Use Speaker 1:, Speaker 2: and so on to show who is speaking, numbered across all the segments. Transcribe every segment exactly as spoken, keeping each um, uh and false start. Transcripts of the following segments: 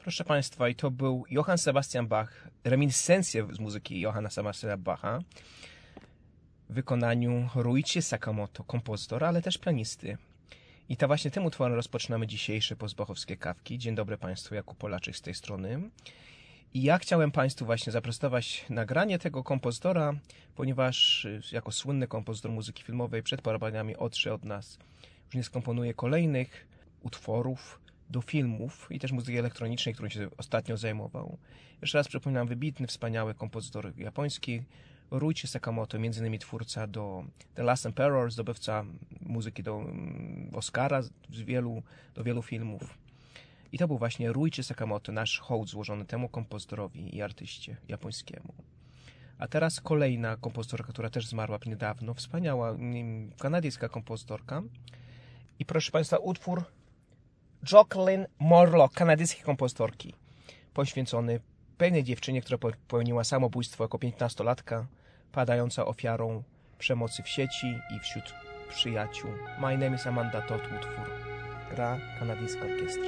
Speaker 1: Proszę Państwa, i to był Johann Sebastian Bach, reminiscencje z muzyki Johanna Sebastiana Bacha w wykonaniu Ruichi Sakamoto, kompozytora, ale też pianisty. I to właśnie tym utworem rozpoczynamy dzisiejsze postbachowskie kawki. Dzień dobry Państwu, Jakub Polaczek z tej strony. I ja chciałem Państwu właśnie zaprezentować nagranie tego kompozytora, ponieważ jako słynny kompozytor muzyki filmowej przed paroma latami odszedł od nas. Już nie skomponuje kolejnych utworów do filmów i też muzyki elektronicznej, którą się ostatnio zajmował. Jeszcze raz przypominam, wybitny, wspaniały kompozytor japoński, Ruichi Sakamoto, między innymi twórca do The Last Emperor, zdobywca muzyki do Oscara z wielu, do wielu filmów. I to był właśnie Ruichi Sakamoto, nasz hołd złożony temu kompozytorowi i artyście japońskiemu. A teraz kolejna kompozytorka, która też zmarła niedawno, wspaniała kanadyjska kompozytorka. I proszę Państwa, utwór Jacqueline Morlock, kanadyjskiej kompozytorki, poświęcony pewnej dziewczynie, która popełniła samobójstwo jako piętnastolatka, padająca ofiarą przemocy w sieci i wśród przyjaciół. My name is Amanda Todd, utwór gra kanadyjska orkiestra.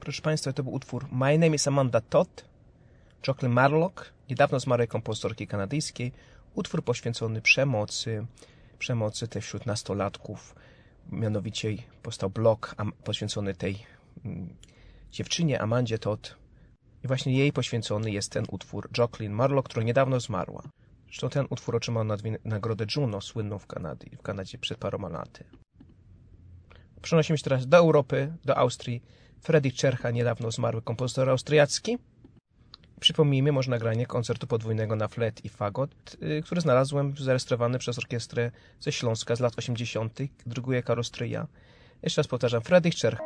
Speaker 1: Proszę Państwa, to był utwór My Name is Amanda Todd, Jocelyn Marlock, niedawno zmarłej kompozytorki kanadyjskiej. Utwór poświęcony przemocy, przemocy też wśród nastolatków. Mianowicie powstał blog poświęcony tej mm, dziewczynie, Amandzie Todd. I właśnie jej poświęcony jest ten utwór Jocelyn Marlock, która niedawno zmarła. Zresztą ten utwór otrzymał nagrodę Juno, słynną w Kanadzie, w Kanadzie przed paroma laty. Przenosimy się teraz do Europy, do Austrii. Friedrich Czercha, niedawno zmarły kompozytor austriacki. Przypomnijmy może nagranie koncertu podwójnego na flet i fagot, który znalazłem zarejestrowany przez orkiestrę ze Śląska z lat osiemdziesiątych. Druguje Karol Stryja. Jeszcze raz powtarzam, Friedrich Czercha.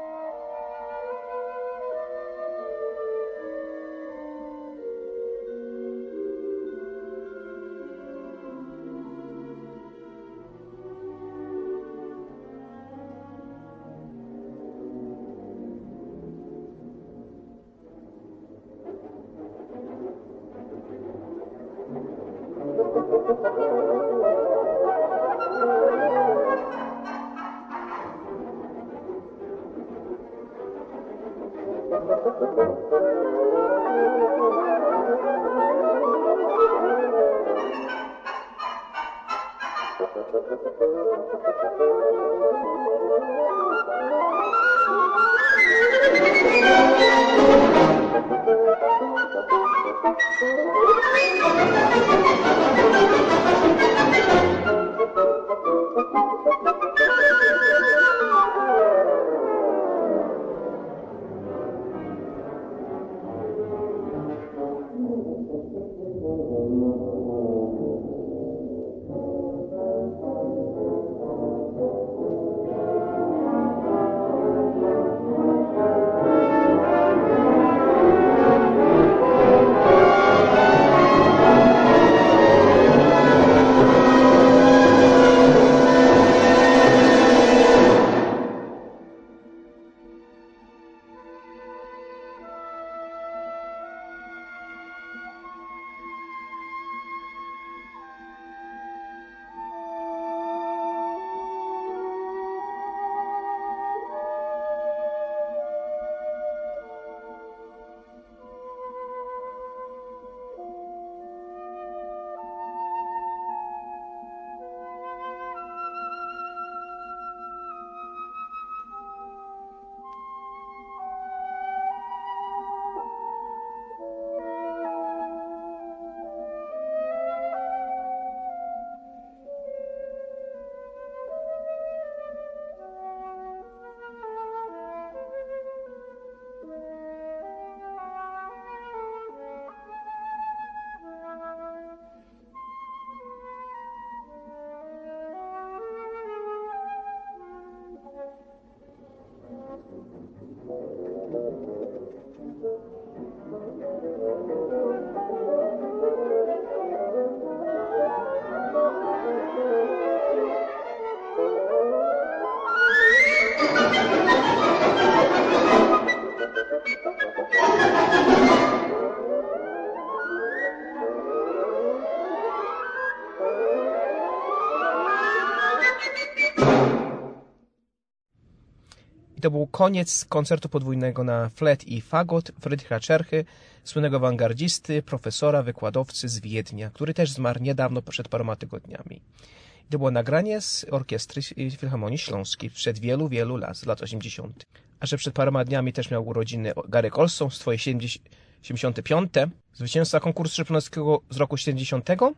Speaker 1: To był koniec koncertu podwójnego na flet i fagot Friedricha Czerchy, słynnego awangardzisty, profesora, wykładowcy z Wiednia, który też zmarł niedawno, przed paroma tygodniami. To było nagranie z orkiestry Filharmonii Śląskiej przed wielu, wielu lat, z lat osiemdziesiątych. A że przed paroma dniami też miał urodziny Garek Olson, swoje siedemdziesiąte piąte, zwycięzca konkursu szopenowskiego z roku siedemdziesiątego.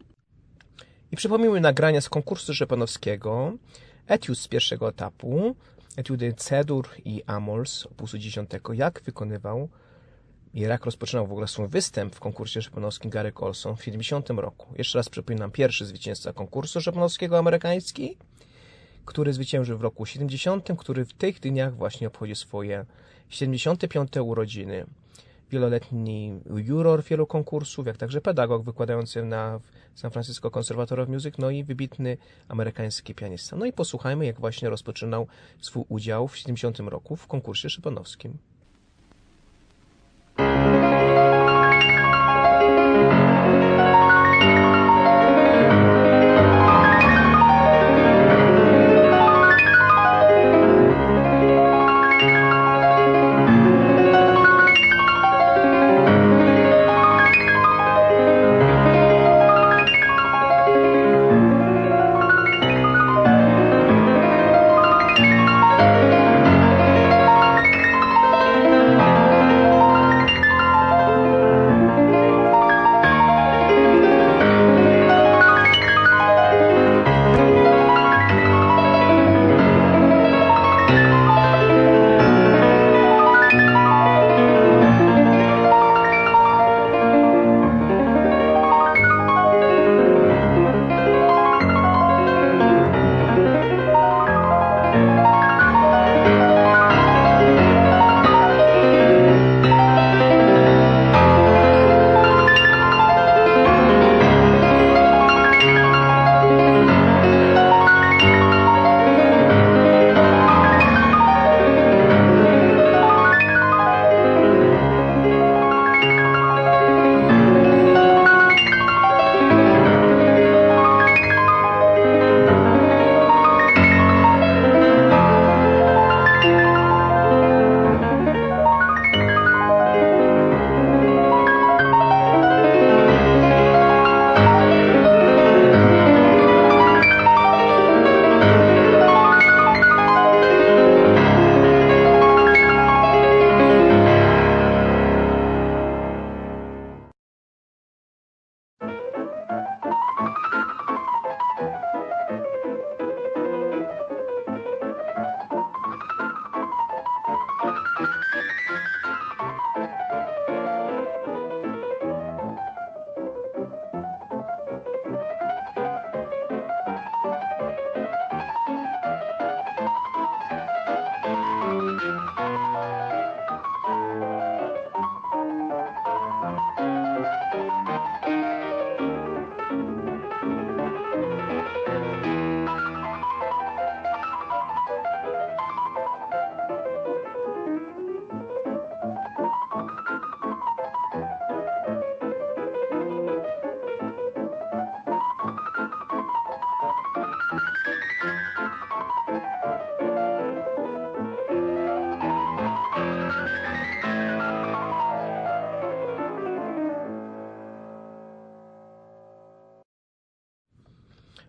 Speaker 1: I przypomnijmy nagrania z konkursu szopenowskiego, etiud z pierwszego etapu, etiudy C-dur i Amols opusu dziesiątego, jak wykonywał i jak rozpoczynał w ogóle swój występ w konkursie szopenowskim Garek Olson w siedemdziesiątym roku. Jeszcze raz przypominam, pierwszy zwycięzca konkursu szopenowskiego amerykański, który zwyciężył w roku siedemdziesiątym, który w tych dniach właśnie obchodzi swoje siedemdziesiąte piąte urodziny. Wieloletni juror wielu konkursów, jak także pedagog wykładający na San Francisco Conservatory of Music, no i wybitny amerykański pianista. No i posłuchajmy, jak właśnie rozpoczynał swój udział w siedemdziesiątym roku w konkursie szopenowskim.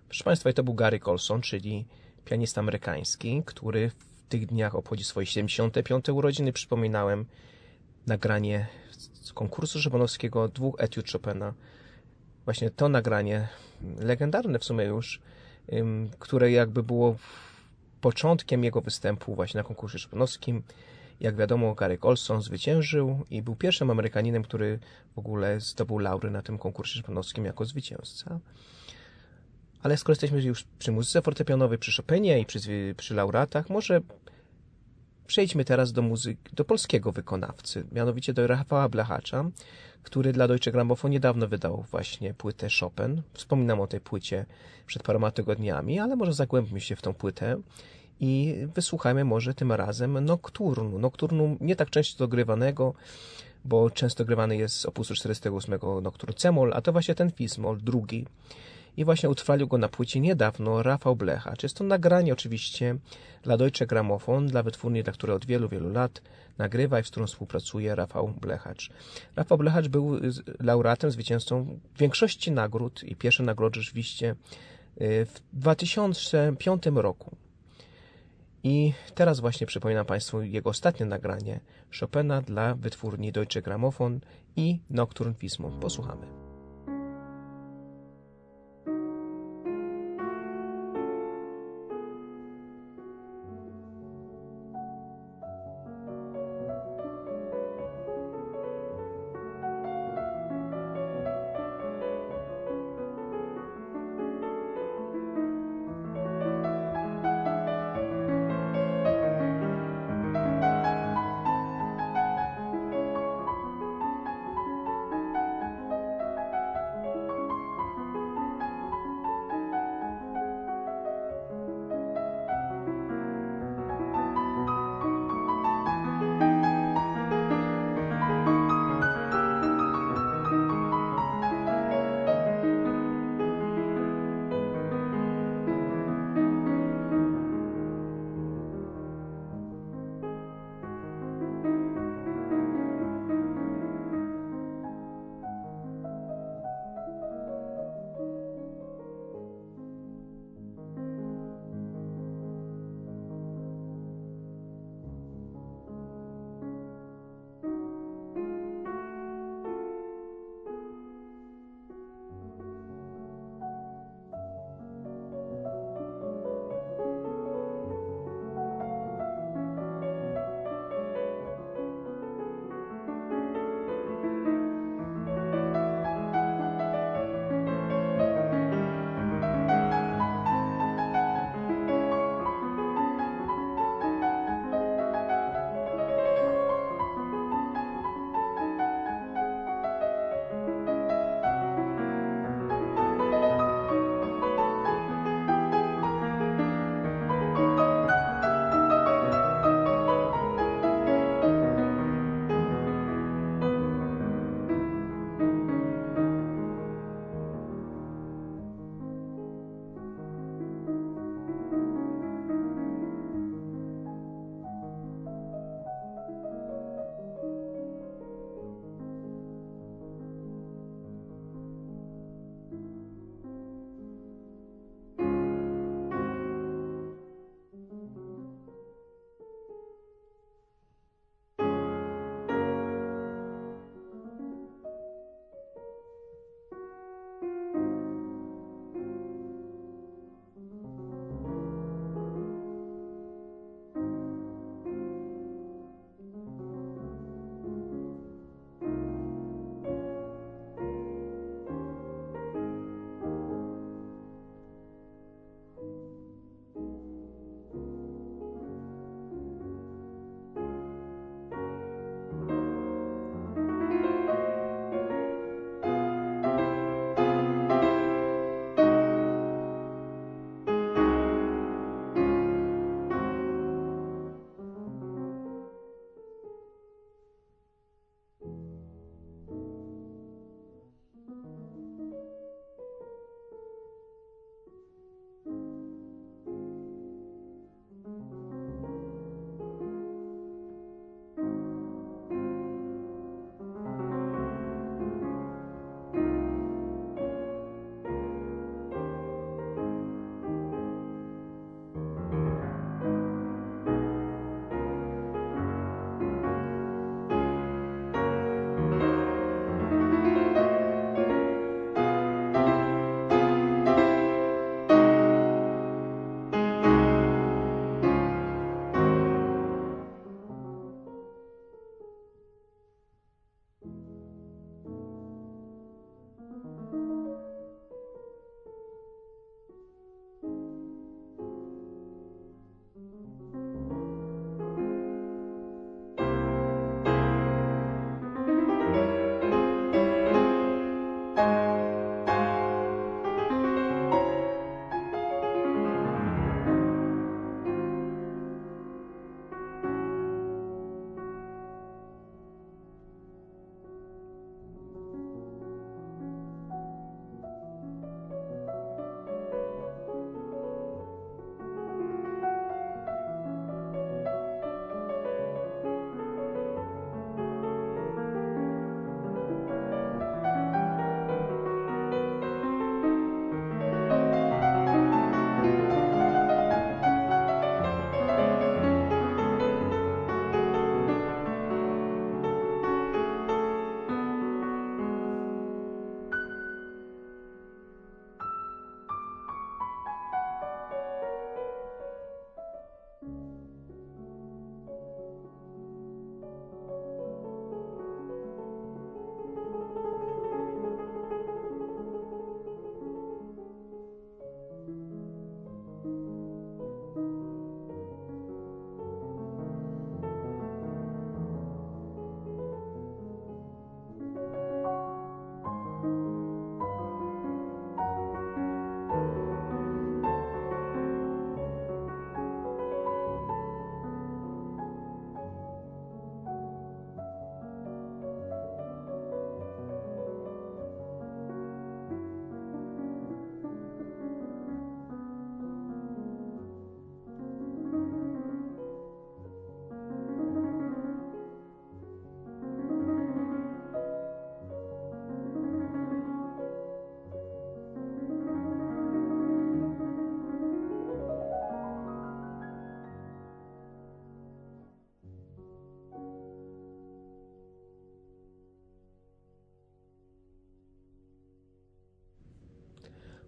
Speaker 1: Proszę Państwa, i to był Gary Colson, czyli pianista amerykański, który w tych dniach obchodzi swoje siedemdziesiąte piąte urodziny. Przypominałem nagranie z konkursu szopenowskiego dwóch etiud Chopina. Właśnie to nagranie, legendarne w sumie już, które jakby było początkiem jego występu właśnie na konkursie szopenowskim. Jak wiadomo, Gary Colson zwyciężył i był pierwszym Amerykaninem, który w ogóle zdobył laury na tym konkursie szopenowskim jako zwycięzca. Ale skoro jesteśmy już przy muzyce fortepianowej, przy Chopinie i przy, przy laureatach, może przejdźmy teraz do muzyki, do polskiego wykonawcy, mianowicie do Rafała Blechacza, który dla Deutsche Grammophon niedawno wydał właśnie płytę Chopin. Wspominam o tej płycie przed paroma tygodniami, ale może zagłębmy się w tą płytę i wysłuchajmy może tym razem Nocturnu. Nocturnu nie tak często dogrywanego, bo często grywany jest z opusu czterdziestego ósmego Nocturn C-moll, a to właśnie ten Fis-moll, drugi. I właśnie utrwalił go na płycie niedawno Rafał Blechacz. Jest to nagranie oczywiście dla Deutsche Grammophon, dla wytwórni, dla której od wielu, wielu lat nagrywa i z którą współpracuje Rafał Blechacz. Rafał Blechacz był laureatem, zwycięzcą większości nagród i pierwsze nagrody rzeczywiście w dwa tysiące piątym roku. I teraz właśnie przypominam Państwu jego ostatnie nagranie Chopina dla wytwórni Deutsche Grammophon i Nocturne Fis-moll. Posłuchamy.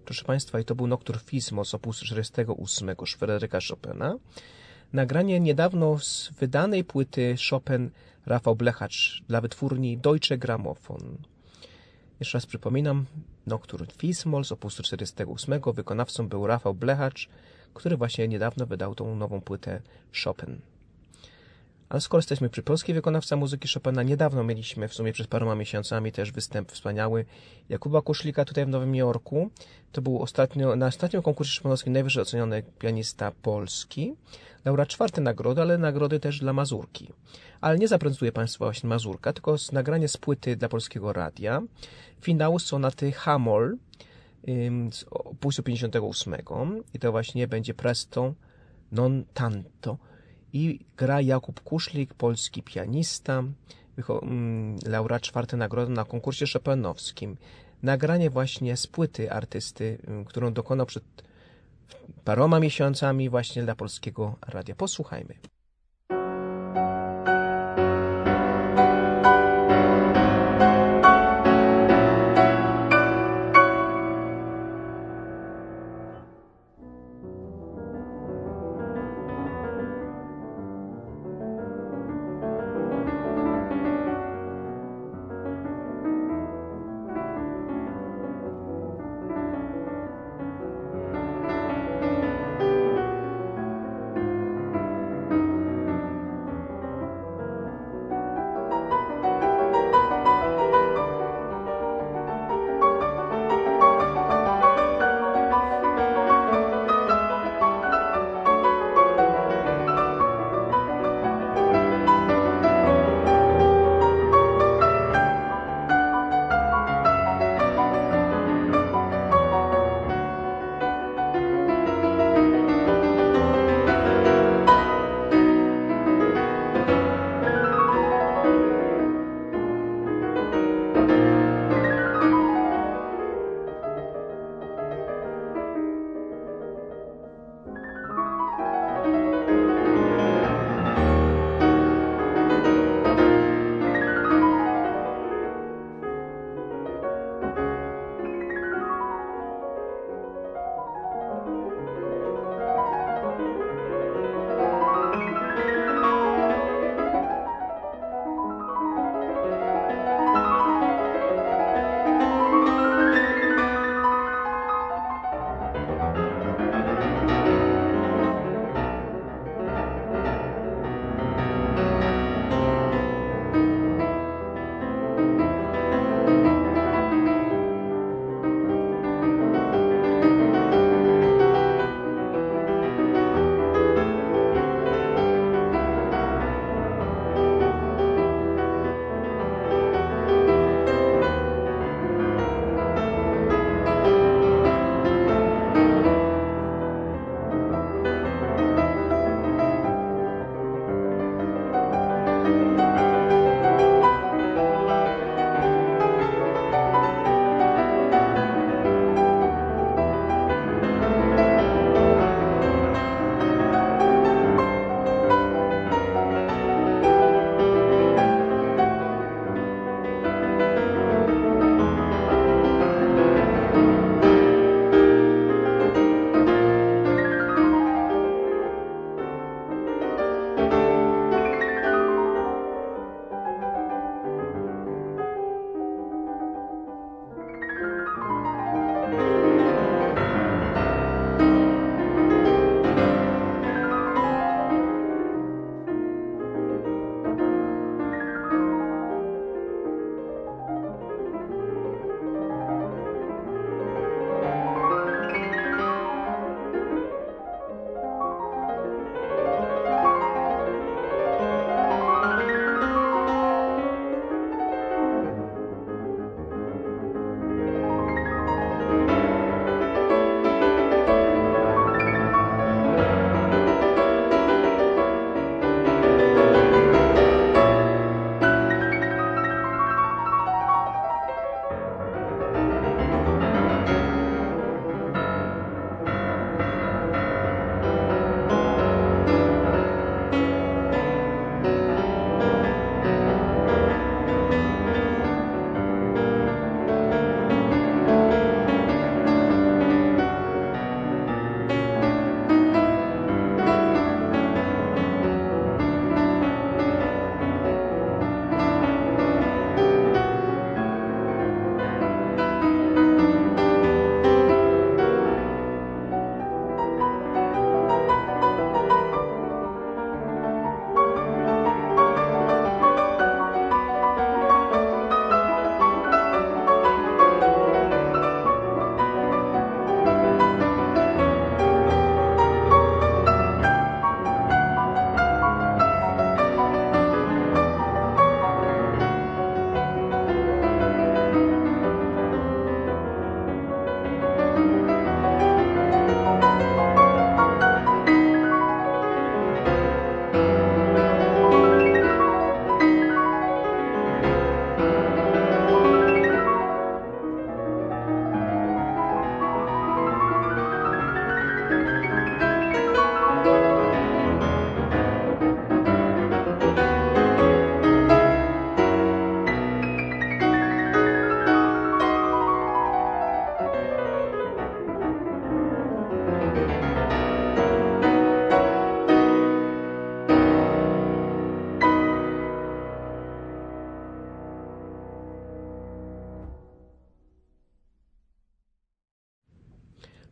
Speaker 1: proszę Państwa, i to był Noctur Fismo z opusu czterdziestego ósmego Fryderyka Chopina. Nagranie niedawno z wydanej płyty Chopin Rafał Blechacz dla wytwórni Deutsche Grammophon. Jeszcze raz przypominam, Noctur Fismo z opusu czterdziestego ósmego. Wykonawcą był Rafał Blechacz, który właśnie niedawno wydał tą nową płytę Chopin. Ale skoro jesteśmy przy polskiej wykonawca muzyki Chopina, niedawno mieliśmy w sumie przed paroma miesiącami też występ wspaniały Jakuba Kuszlika tutaj w Nowym Jorku. To był ostatnio, na ostatnim konkursie chopinowskim najwyżej oceniony pianista polski. Laureat czwartej nagrody, ale nagrody też dla Mazurki. Ale nie zaprezentuję Państwa właśnie Mazurka, tylko z nagranie z płyty dla Polskiego Radia. Finał sonaty H-moll z opusu pięćdziesiątego ósmego. I to właśnie będzie Presto non tanto. I gra Jakub Kuszlik, polski pianista, laureat czwartej nagrody na konkursie chopinowskim. Nagranie właśnie z płyty artysty, którą dokonał przed paroma miesiącami właśnie dla Polskiego Radia. Posłuchajmy.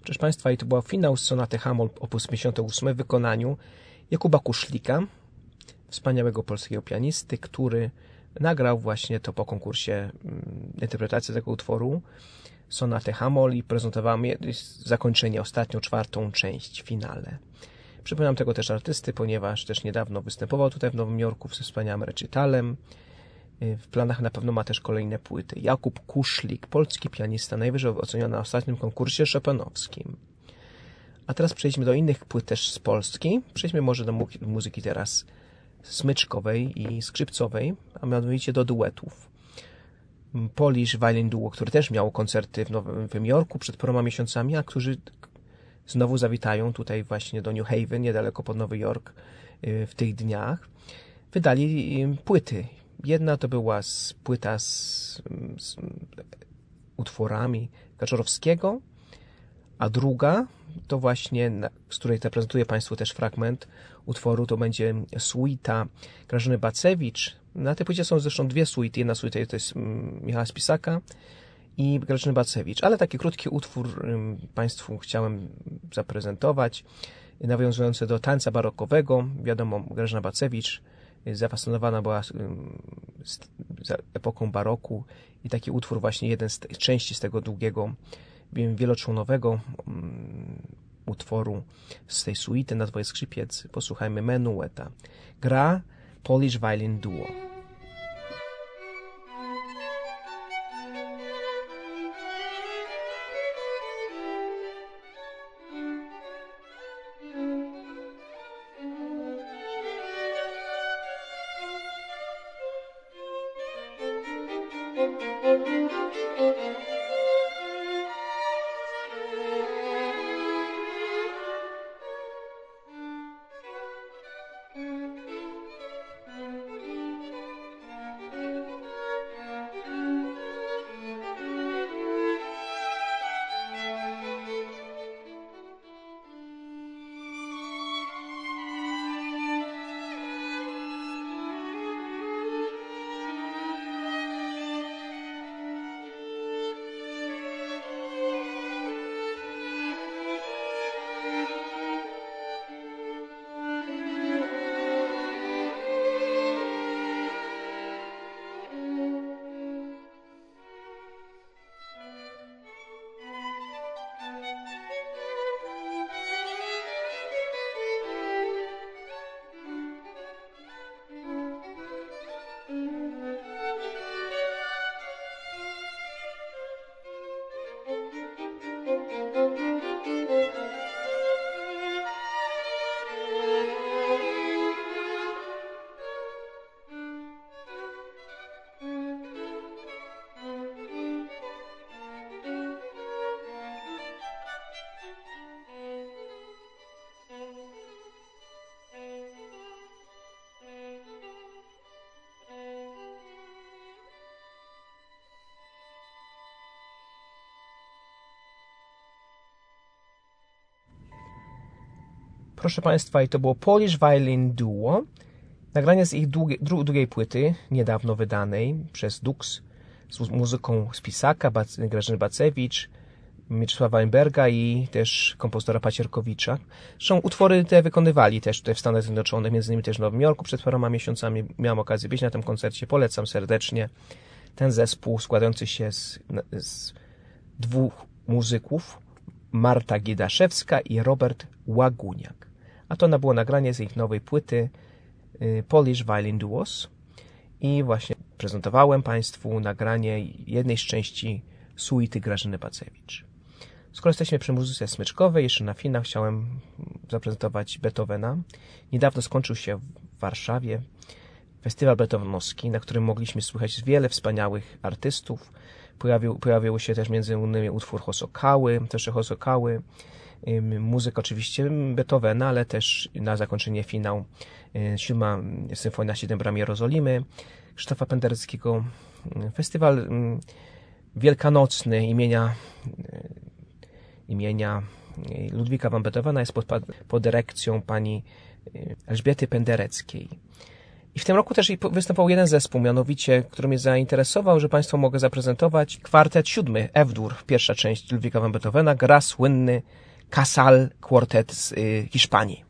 Speaker 1: Proszę Państwa, i to był finał sonaty Hamol op. pięćdziesiąt osiem w wykonaniu Jakuba Kuszlika, wspaniałego polskiego pianisty, który nagrał właśnie to po konkursie interpretację tego utworu sonaty Hamol i prezentował zakończenie, ostatnią, czwartą część, finale. Przypominam tego też artysty, ponieważ też niedawno występował tutaj w Nowym Jorku ze wspaniałym recitalem. W planach na pewno ma też kolejne płyty. Jakub Kuszlik, polski pianista, najwyżej oceniony na ostatnim konkursie chopinowskim. A teraz przejdźmy do innych płyt też z Polski. Przejdźmy może do mu- muzyki teraz smyczkowej i skrzypcowej, a mianowicie do duetów. Polish Violin Duo, które też miało koncerty w Nowym Jorku przed paroma miesiącami, a którzy znowu zawitają tutaj właśnie do New Haven, niedaleko pod Nowy Jork w tych dniach. Wydali płyty. Jedna to była z, płyta z, z utworami Kaczorowskiego, a druga to właśnie, z której te prezentuję Państwu też fragment utworu, to będzie suita Grażyny Bacewicz. Na tej płycie są zresztą dwie suity. Jedna suita to jest Michała Spisaka i Grażyny Bacewicz, ale taki krótki utwór Państwu chciałem zaprezentować, nawiązujący do tańca barokowego. Wiadomo, Grażyna Bacewicz zafascynowana była z epoką baroku i taki utwór, właśnie jeden z części z tego długiego, wieloczłonowego utworu z tej suity na dwoje skrzypiec. Posłuchajmy Menueta. Gra Polish Violin Duo. Proszę Państwa, i to było Polish Violin Duo. Nagranie z ich długie, dru, drugiej płyty, niedawno wydanej przez Dux, z muzyką Spisaka, Bac, Grażyny Bacewicz, Mieczysława Weinberga i też kompozytora Pacierkowicza. Zresztą utwory te wykonywali też tutaj w Stanach Zjednoczonych, między innymi też w Nowym Jorku przed paroma miesiącami. Miałem okazję być na tym koncercie, polecam serdecznie. Ten zespół składający się z, z dwóch muzyków, Marta Gidaszewska i Robert Łaguniak. A to było nagranie z ich nowej płyty Polish Violin Duos i właśnie prezentowałem Państwu nagranie jednej z części suity Grażyny Bacewicz. Skoro jesteśmy przy muzyce smyczkowej, jeszcze na finał chciałem zaprezentować Beethovena. Niedawno skończył się w Warszawie festiwal beethovenowski, na którym mogliśmy słychać wiele wspaniałych artystów. Pojawił, pojawił się też między innymi utwór Hosokały, też Hosokały, muzyka oczywiście Beethovena, ale też na zakończenie finał siódma Symfonia Siedem Bram Jerozolimy Krzysztofa Pendereckiego. Festiwal wielkanocny imienia imienia Ludwika van Beethovena jest pod, pod dyrekcją pani Elżbiety Pendereckiej. I w tym roku też występował jeden zespół, mianowicie, który mnie zainteresował, że Państwu mogę zaprezentować. Kwartet siódmy, F-dur, pierwsza część Ludwiga van Beethovena, gra słynny Casal Quartet z y, Hiszpanii.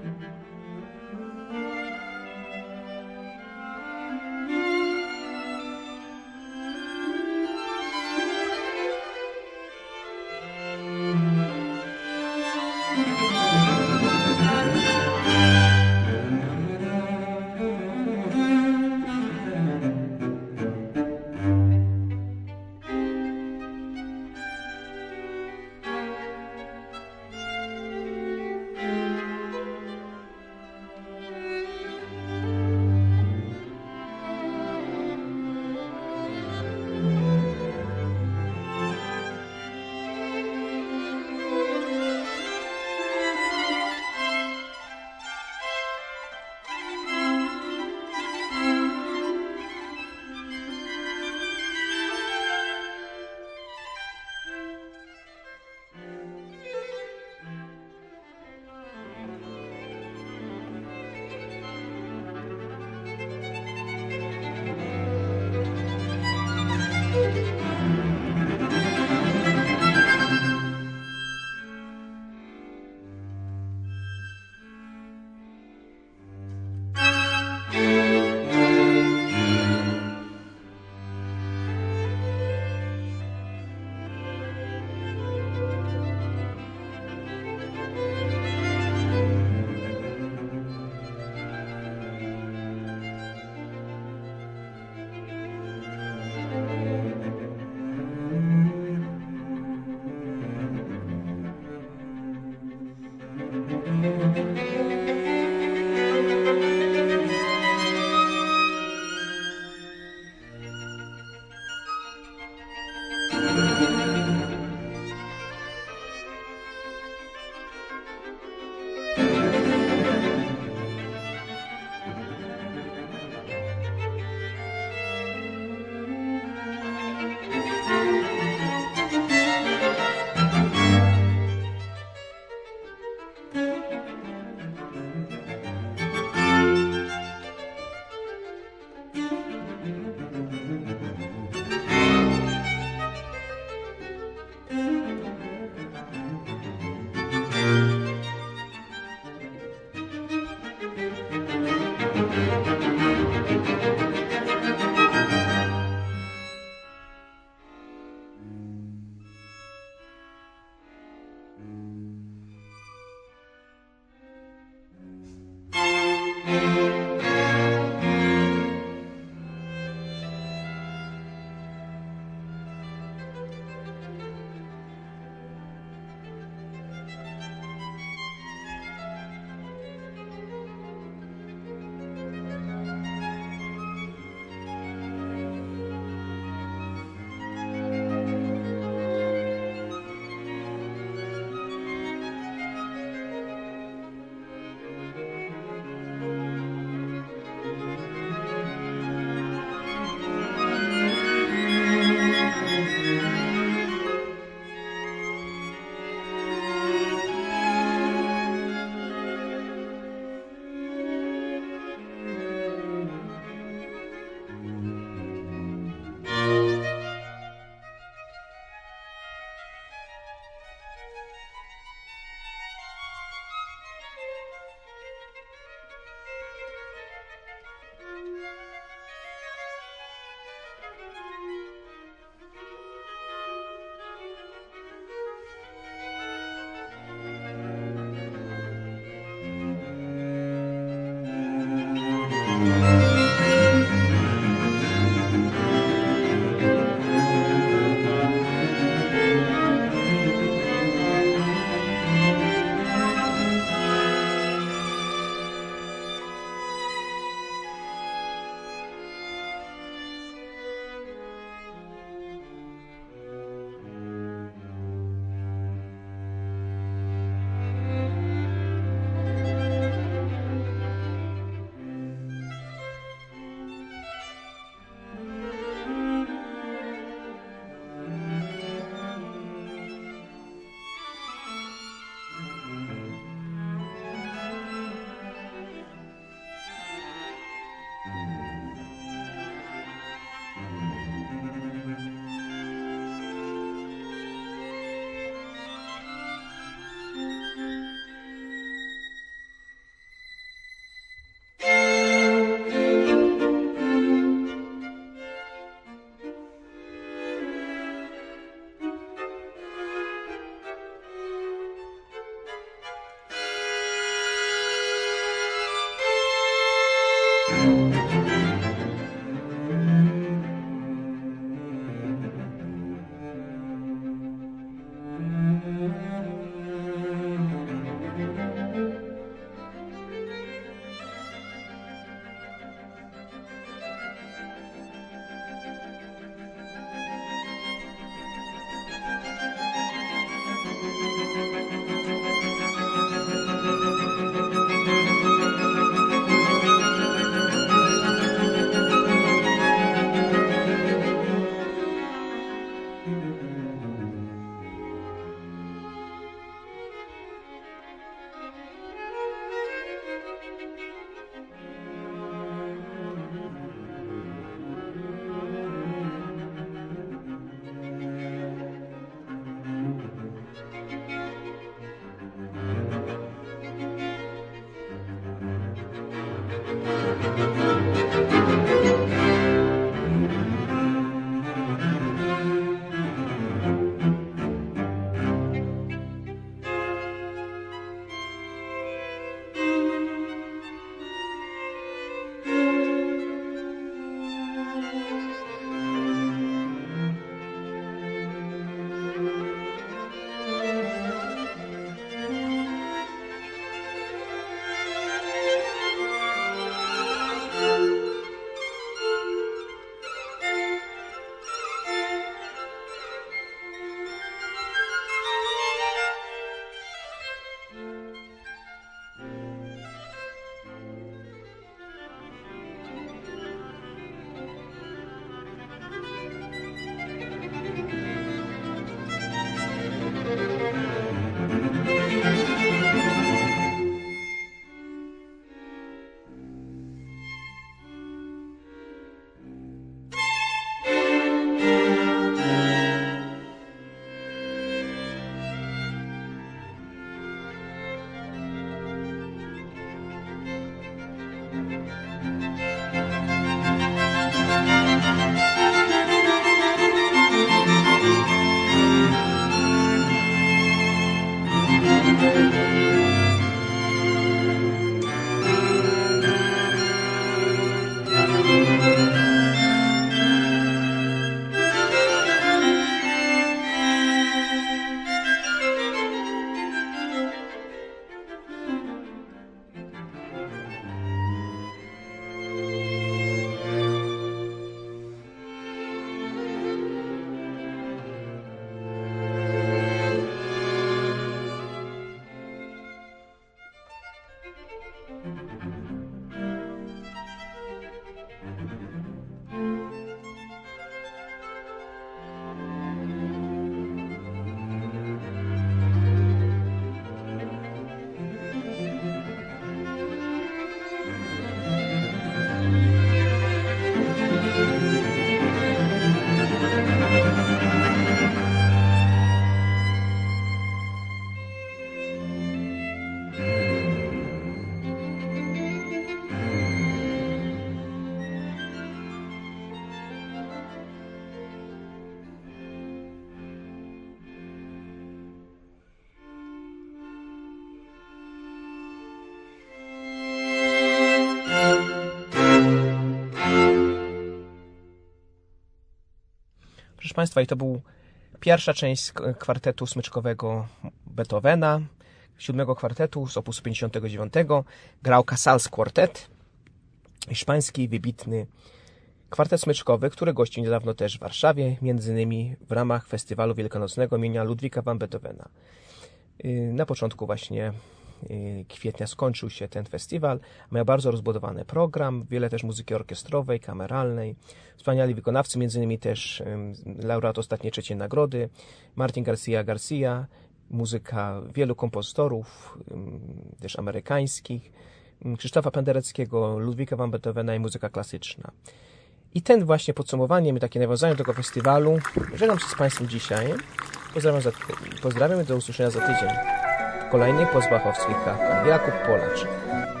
Speaker 1: proszę Państwa, i to był pierwsza część kwartetu smyczkowego Beethovena, siódmego kwartetu z opusu pięćdziesiątego dziewiątego. Grał Casals Quartet, hiszpański, wybitny kwartet smyczkowy, który gościł niedawno też w Warszawie, między innymi w ramach festiwalu wielkanocnego imienia Ludwika van Beethovena. Na początku właśnie kwietnia skończył się ten festiwal. Miał bardzo rozbudowany program, wiele też muzyki orkiestrowej, kameralnej. Wspaniali wykonawcy, między innymi też laureat ostatniej trzeciej nagrody, Martin Garcia Garcia, muzyka wielu kompozytorów, też amerykańskich, Krzysztofa Pendereckiego, Ludwika van Beethovena i muzyka klasyczna. I ten właśnie podsumowaniem i takie nawiązanie do tego festiwalu żegnam się z Państwem dzisiaj. Pozdrawiam, za, pozdrawiam i do usłyszenia za tydzień w kolejnych pozbachowskich kawkach. Jakub Polaczek.